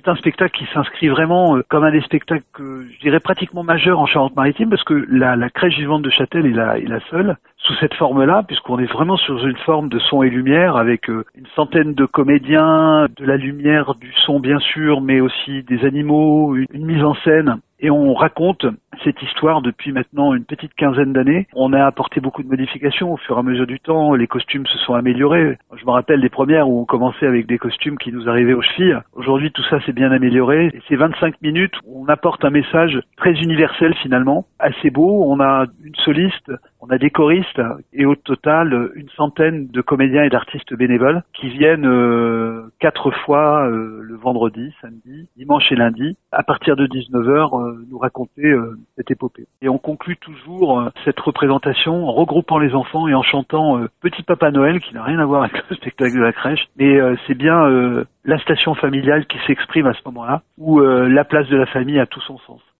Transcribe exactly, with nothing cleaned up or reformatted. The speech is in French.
c'est un spectacle qui s'inscrit vraiment euh, comme un des spectacles, euh, je dirais, pratiquement majeurs en Charente-Maritime, parce que la, la crèche vivante de Châtel est la, est la seule sous cette forme-là, puisqu'on est vraiment sur une forme de son et lumière, avec euh, une centaine de comédiens, de la lumière, du son bien sûr, mais aussi des animaux, une, une mise en scène. Et on raconte cette histoire depuis maintenant une petite quinzaine d'années. On a apporté beaucoup de modifications au fur et à mesure du temps. Les costumes se sont améliorés. Je me rappelle des premières où on commençait avec des costumes qui nous arrivaient aux chevilles. Aujourd'hui, tout ça s'est bien amélioré. Et c'est vingt-cinq minutes où on apporte un message très universel finalement, assez beau. On a une soliste, on a des choristes et au total une centaine de comédiens et d'artistes bénévoles qui viennent euh, quatre fois euh, le vendredi, samedi, dimanche et lundi à partir de dix-neuf heures euh, nous raconter euh, cette épopée. Et on conclut toujours euh, cette représentation en regroupant les enfants et en chantant euh, Petit Papa Noël, qui n'a rien à voir avec le spectacle de la crèche, mais euh, c'est bien euh, la station familiale qui s'exprime à ce moment-là, où euh, la place de la famille a tout son sens.